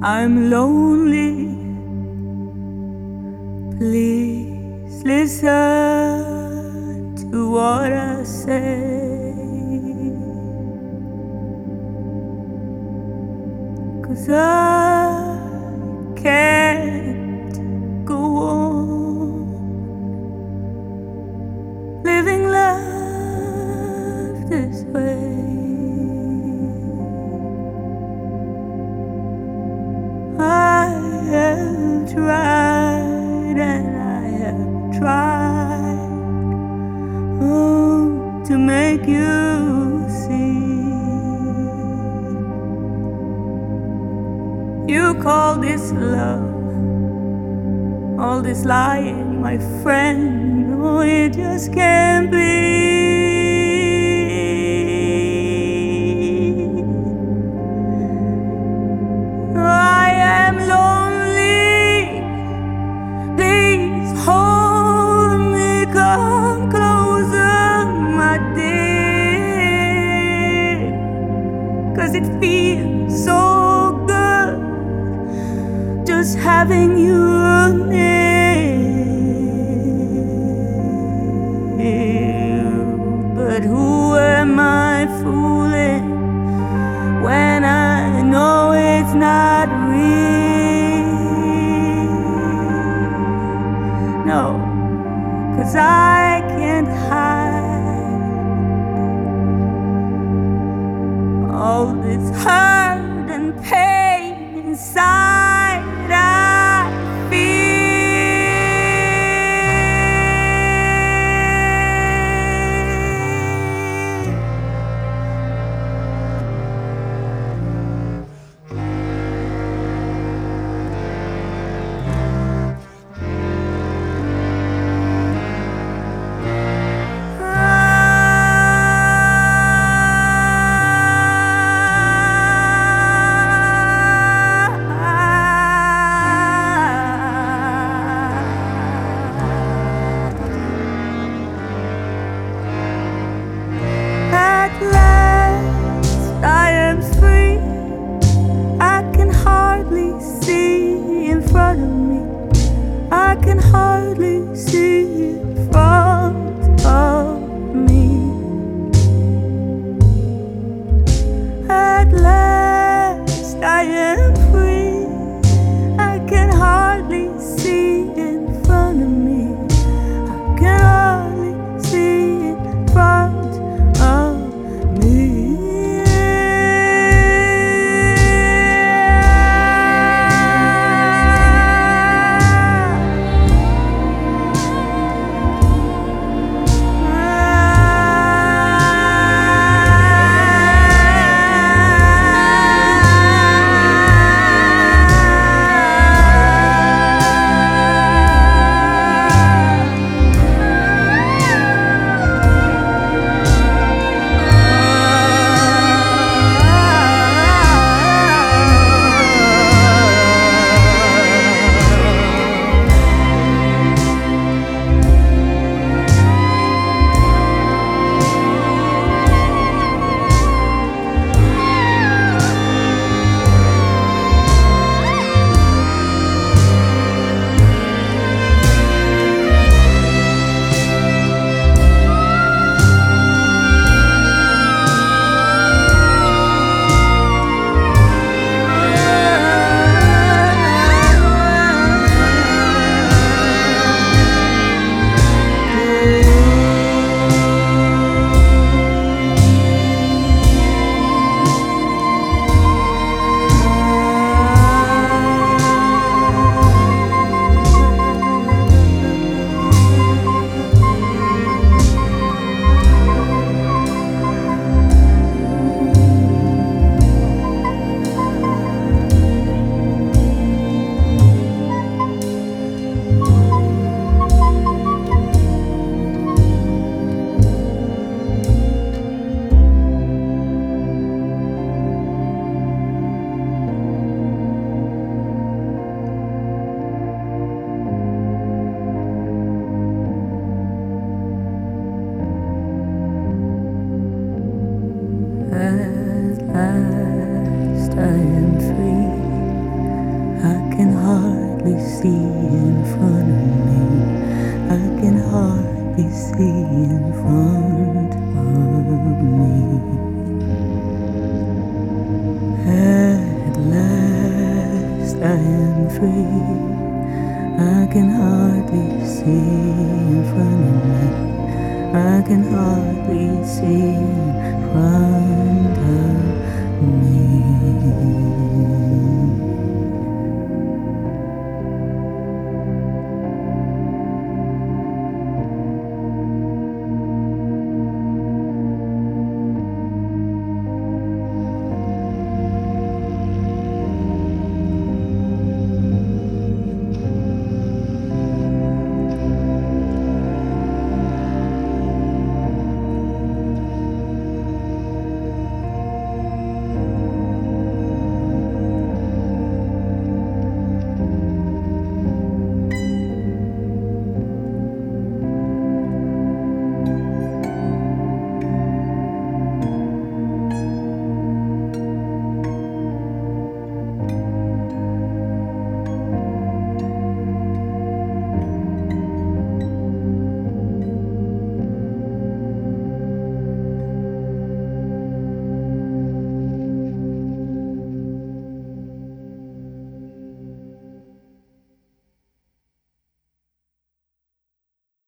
I'm lonely. Please listen to what I say. 'Cause I can't go on living life this way. I have tried and I have tried to make you see. You call this love, all this lying, my friend. Oh, it just can't be. I am lonely. Please hold me, come closer, my dear. 'Cause it feels so good just having you near. But who am I fooling when I know it's not real? No, 'cause I can't hide all this hurt and pain inside. I feel. hardly see in front of me. I can hardly see in front of me. At last I am free. I can hardly see in front of me. I can hardly see in front of me.